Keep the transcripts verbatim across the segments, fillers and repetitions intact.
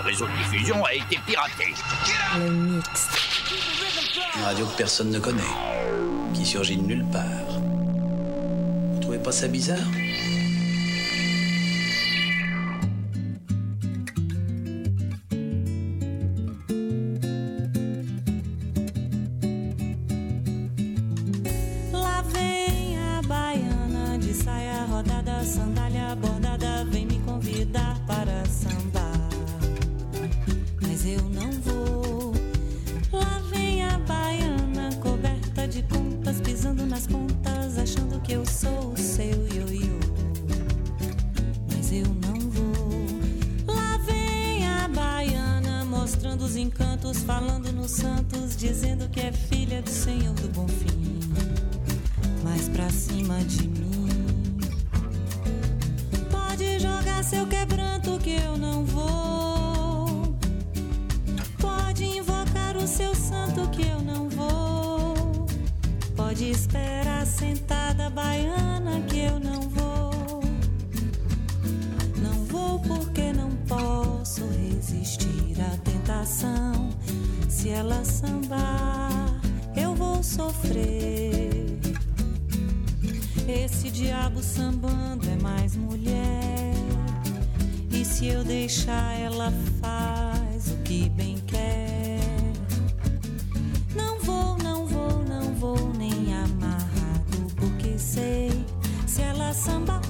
réseau de diffusion a été piraté. Le mix. Une radio que personne ne connaît, qui surgit de nulle part. Vous trouvez pas ça bizarre ? Lá vem a baiana de saia rodada, sandália bordada, vem me convidar para sambar. Mas eu não vou. Lá vem a baiana coberta de contas, pisando nas pontas, achando que eu sou o seu ioiô. Mas eu não vou. Lá vem a baiana mostrando os encantos, falando nos santos, dizendo que é filha do Senhor do Bonfim. Mas pra cima de mim pode jogar seu quebranto que eu não vou. Pode invocar o seu santo que eu não vou. Pode esperar sentada baiana que eu não vou. Não vou porque não posso resistir à tentação. Se ela sambar, eu vou sofrer. Esse diabo sambando é mais mulher. E se eu deixar, ela faz o que bem quer. Não vou, não vou, não vou nem amarrado, porque sei, se ela sambar,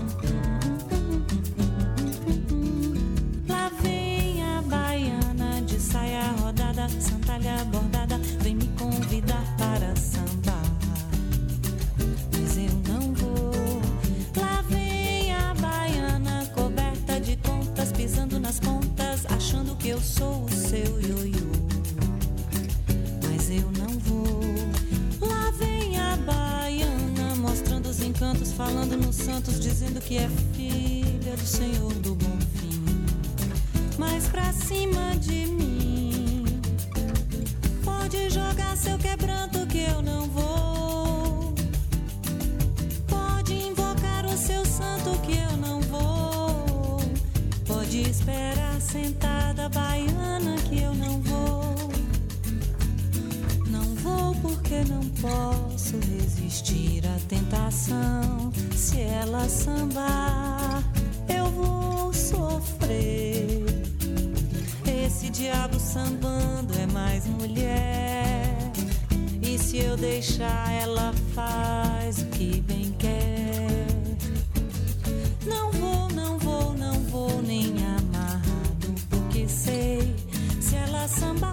lá vem a baiana de saia rodada, sandália bordada, vem me convidar para sambar. Mas eu não vou. Lá vem a baiana coberta de contas, pisando nas pontas, achando que eu sou o seu ioiô. Mas eu não vou. Lá vem a baiana mostrando os encantos, falando nos santos, dizendo que é filha do Senhor do Bonfim. Mas pra cima de mim pode jogar seu quebranto que eu não vou. Pode invocar o seu santo que eu não vou. Pode esperar sentada baiana que eu não vou. Não vou porque não posso resistir à tentação. Se ela sambar, eu vou sofrer. Esse diabo sambando é mais mulher. E se eu deixar, ela faz o que bem quer. Não vou, não vou, não vou nem amarrado, porque sei, se ela sambar,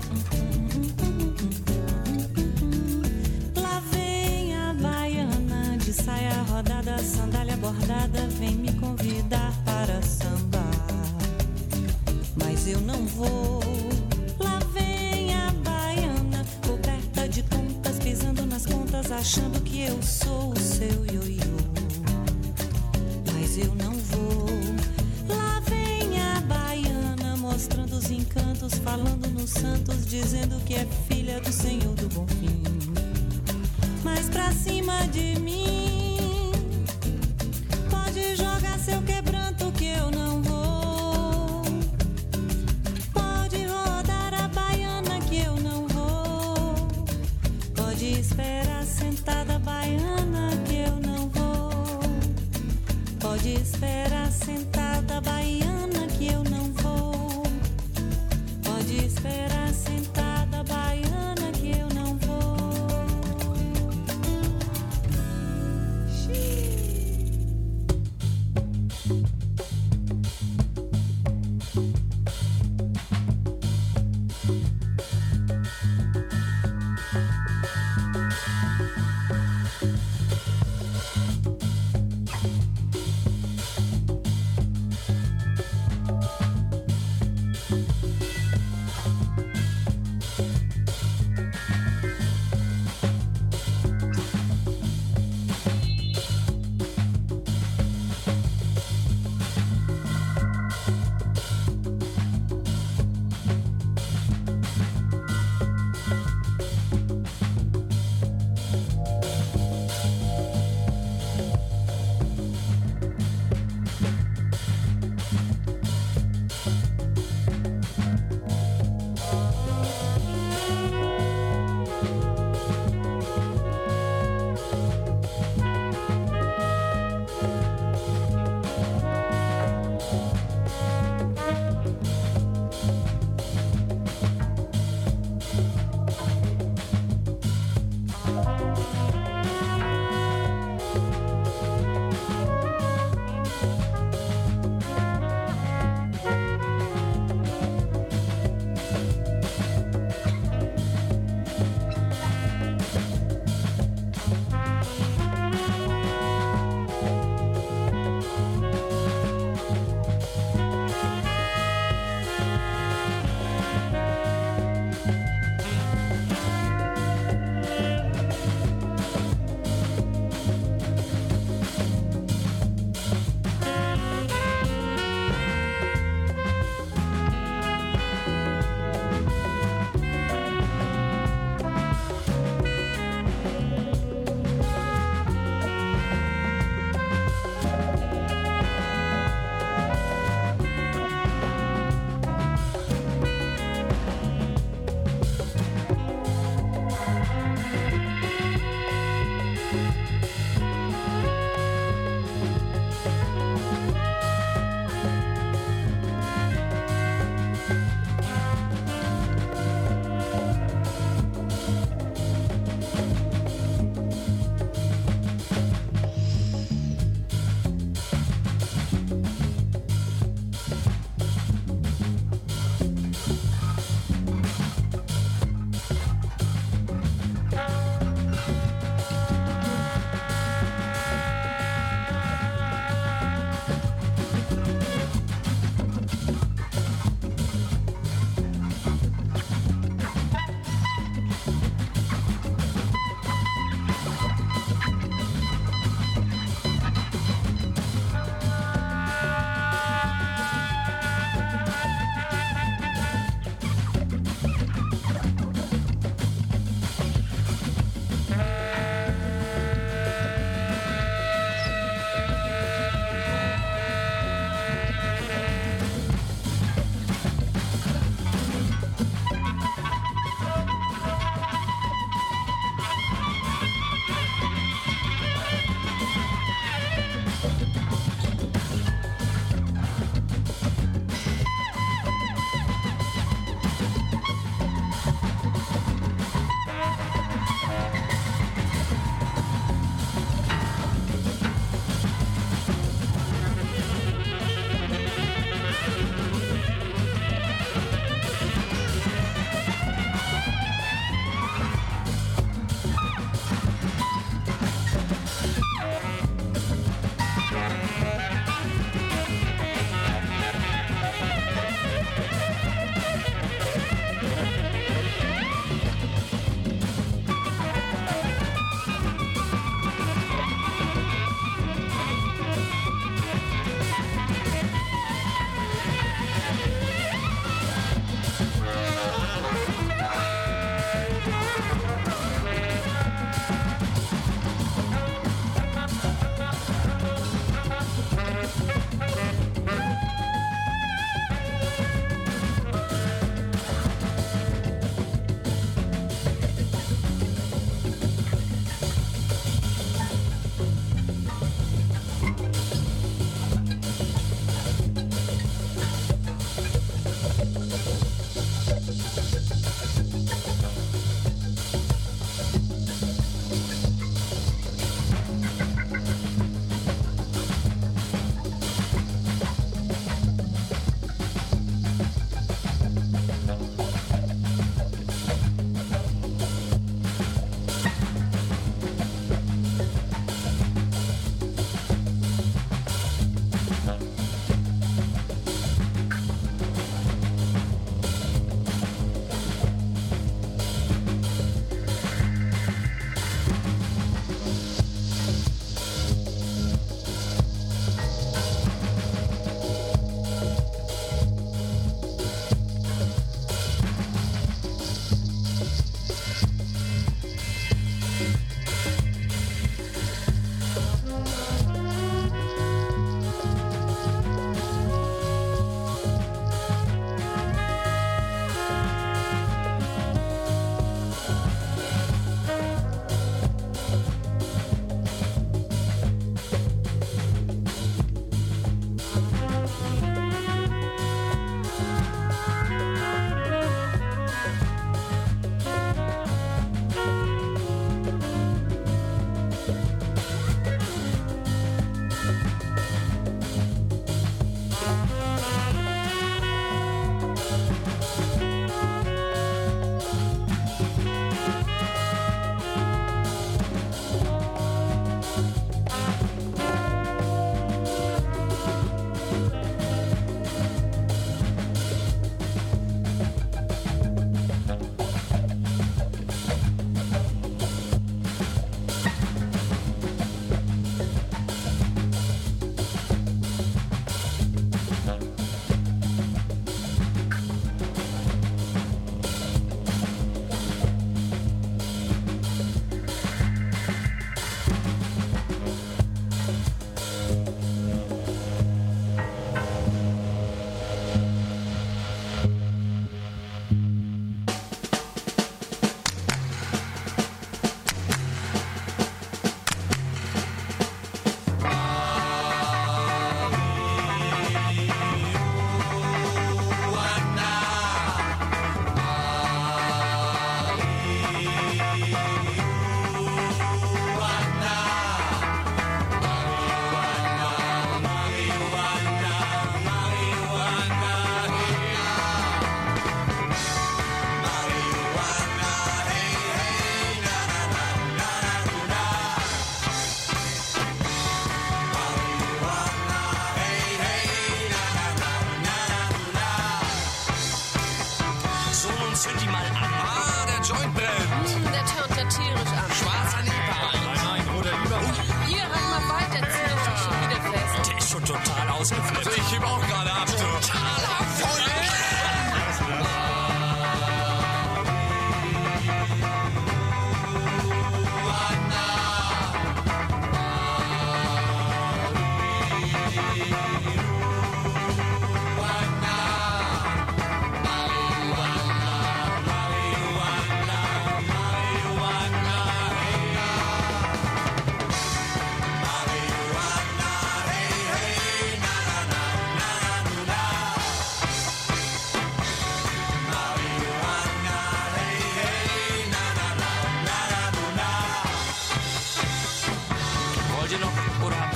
lá vem a baiana de saia rodada, sandália bordada, vem me convidar para sambar. Mas eu não vou. Lá vem a baiana coberta de contas, pisando nas contas, achando que eu sou o seu ioiô. Mas eu não vou. Lá vem a baiana mostrando os encantos, falando nos santos, dizendo que é filha do Senhor do Bonfim. Mas pra cima de mim pode jogar seu quebranto que eu não vou. Pode rodar a baiana que eu não vou. Pode esperar sentada baiana que eu não vou. Pode esperar sentada baiana que eu não vou. Pode esperar sentada baiana que eu não vou.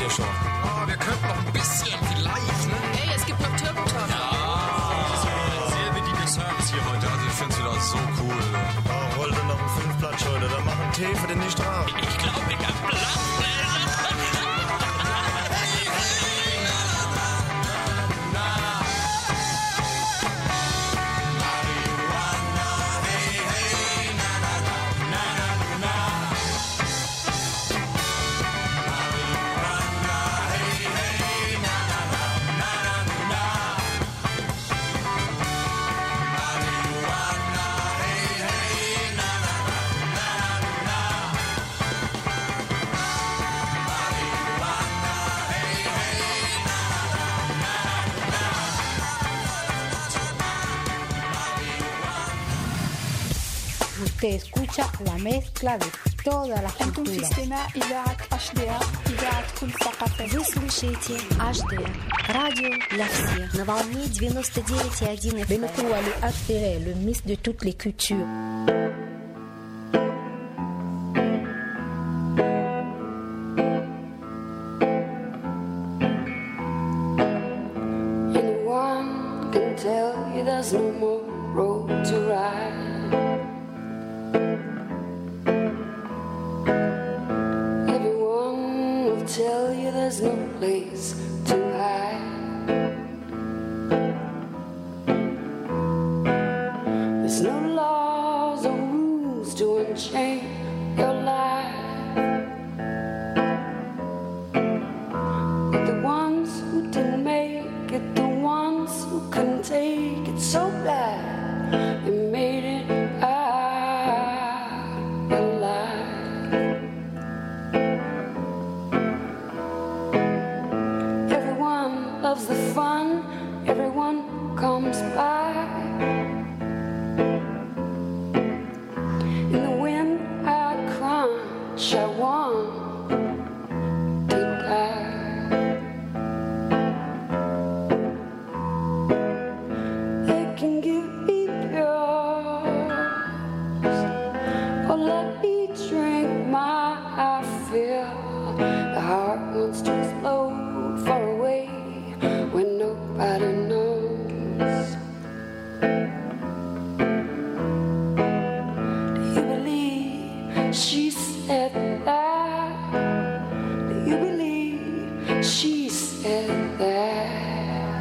wir schon. Oh, wir könnten noch ein bisschen vielleicht, ne? Hey, es gibt noch Türkentorte. Ja. Sehr bediener Service hier heute. Also ich finde es wieder so cool. Oh, wollte noch einen Fünfplatsch heute. Dann mach einen Tee für den nicht drauf. Ich glaube, ich hab Usted escucha la mezcla de toda la أنتم في cultura. استماع إذاعة أش دي ار إذاعة كل ثقافة. Вы слушаете эйч ди ар, радио для всех, на волне девяносто девять и один эф эм. بنقول H D R, le mix de toutes les cultures. Anyone can tell you there's no more road to ride. Everyone will tell you there's no place to hide. There's no laws or rules to unchain your life. But the ones who didn't make it, the ones who couldn't take it so bad, they made it out alive. Everyone loves the fun, everyone comes by. In the wind I crunch, I want to die. They can give me yours, or let me drink my fill. The heart wants to explode far away when nobody knows. Do you believe she said that? Do you believe she said that?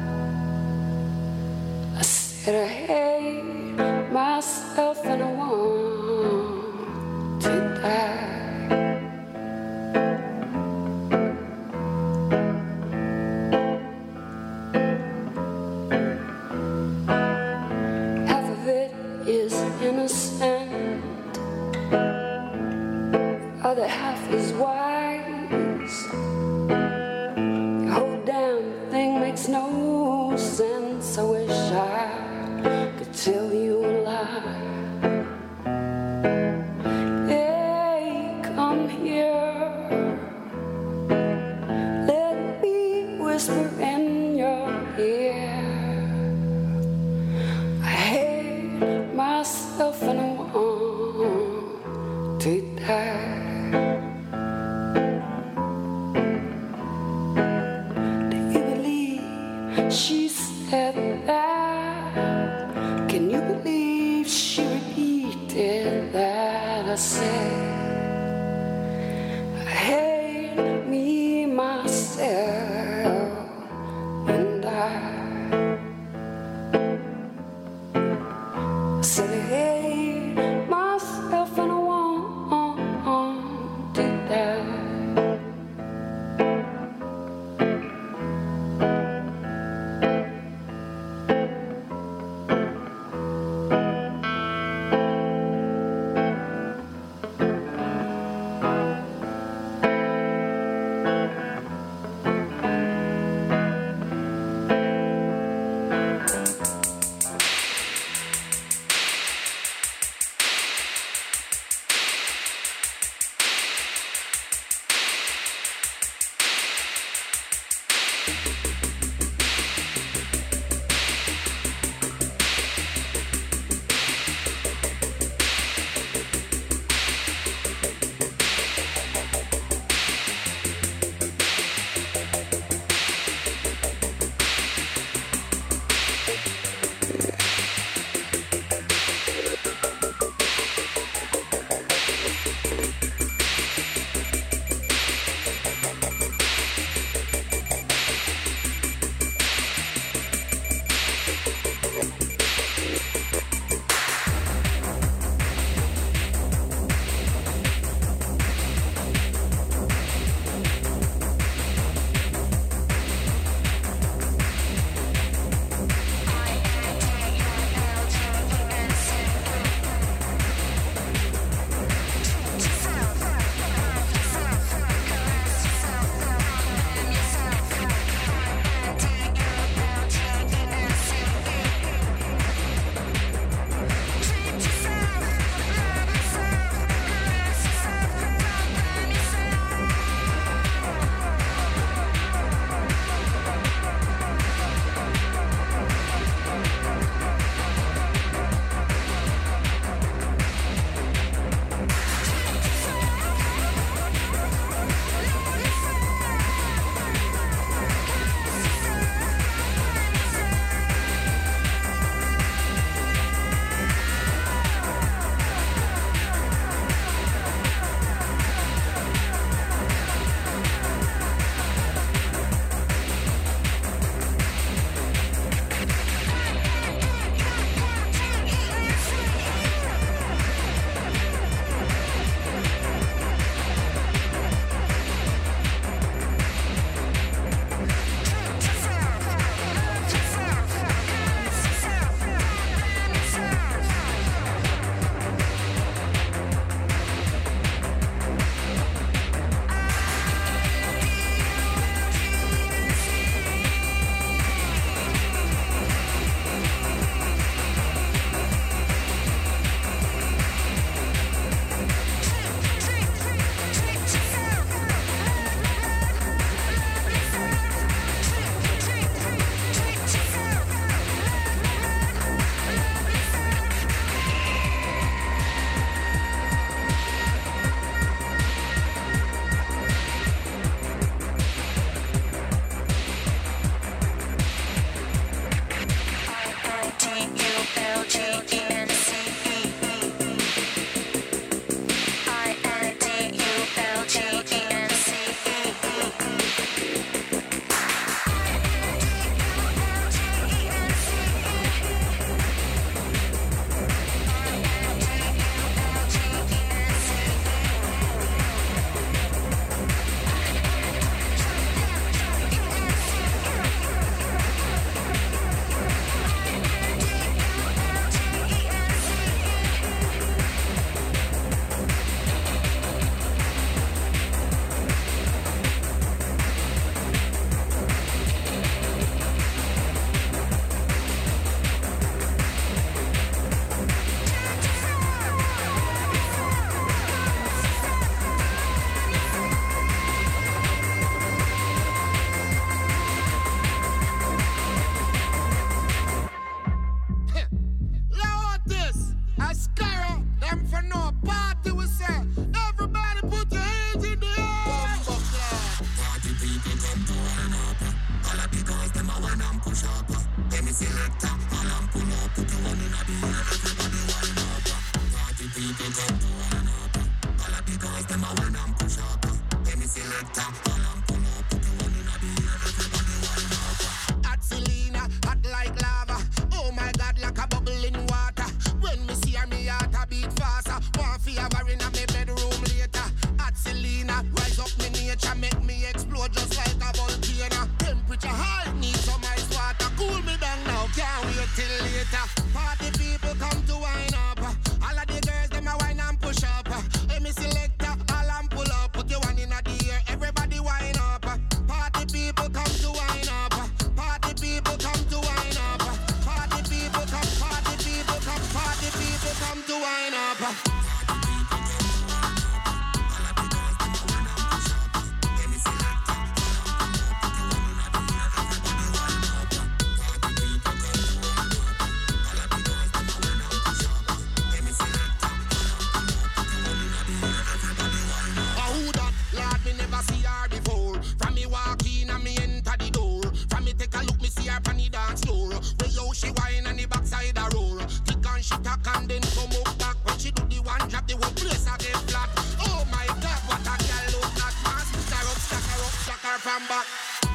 I said I hate myself and I want to die. Half of it is innocent, other half is wise. The whole damn thing makes no sense. I wish I could tell you a lie. Hey, come here, let me whisper in your ear. I hate myself and I want to die. Do you believe she said that? Can you believe she repeated that? I said I hate me, myself, and I. I said I hate myself and I want to die. Hot Selena, hot like lava. Oh my God, like a bubble in water. When me see her, me heart a beat faster. One fever in a me bedroom later. Hot Selena, rise up me nature, make me explode just like a volcano. Temperature high, need some ice water. Cool me down now, can't wait till later. Party people come to wine up. All of the girls, them a wine and push up. Hey, me selector, all and pull up. Put your one in the air, everybody wine up. Party people come to wine up. Party people come to wine up. Party people come, party people come, party people come to wine up. She whine on the backside a roll. Tick and she tack and then come up back. When she do the one drop, the whole place a get flat. Oh my God, what a girl look like. Man, stick her up, stack her up, stack her from back.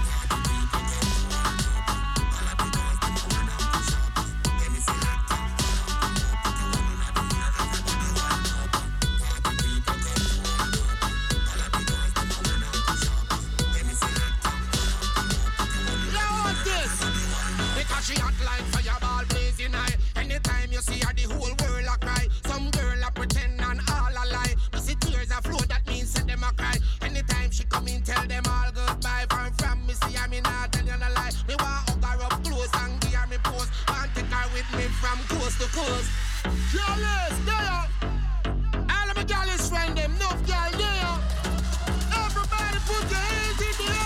She hot like fireball blazing high. Anytime you see her, the whole world a cry. Some girl a pretend and all a lie. You see tears a flow, that means set them a cry. Anytime she come in, tell them all goodbye. From from me see her, me not tell you no lie. Me want hug her up close and give her me pose. Want take her with me from coast to coast. Jealous, there. All of my jealous friend them, enough girl there. Everybody put your hands in the air.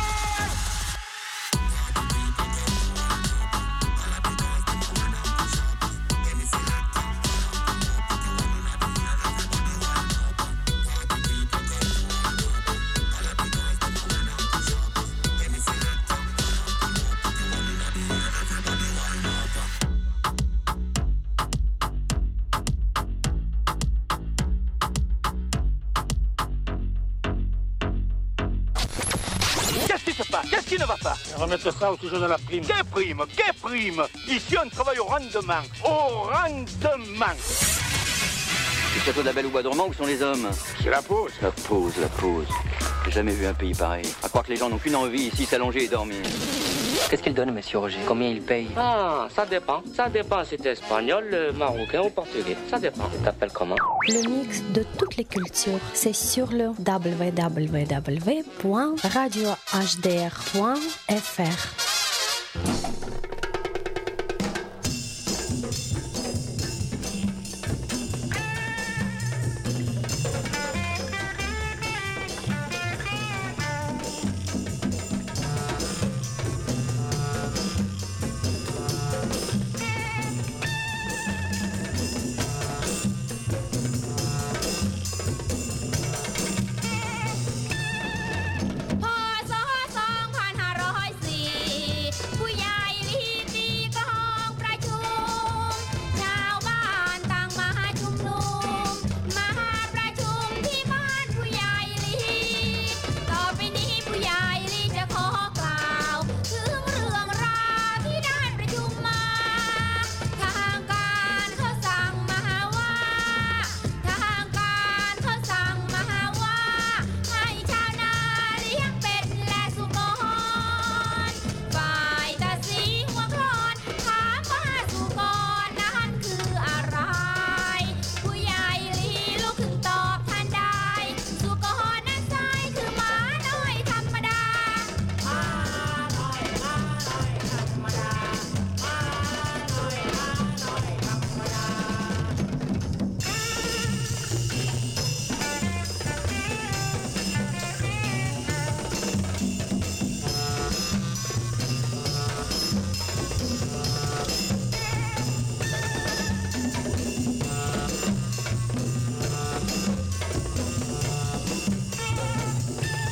Qu'est-ce qui ne va pas? Remettre ça au sujet de la prime. Quelle prime? Quelle prime? Ici, on travaille au rendement. Au rendement. Le château de la Belle au Bois dormant, où sont les hommes? C'est la pause. La pause, la pause. J'ai jamais vu un pays pareil. À croire que les gens n'ont qu'une envie ici, s'allonger et dormir. Qu'est-ce qu'il donne, monsieur Roger? Combien il paye? Ah, ça dépend. Ça dépend si t'es espagnol, marocain ou portugais. Ça dépend. Tu t'appelles comment? Le mix de toutes les cultures, c'est sur le w w w point radio h d r point f r.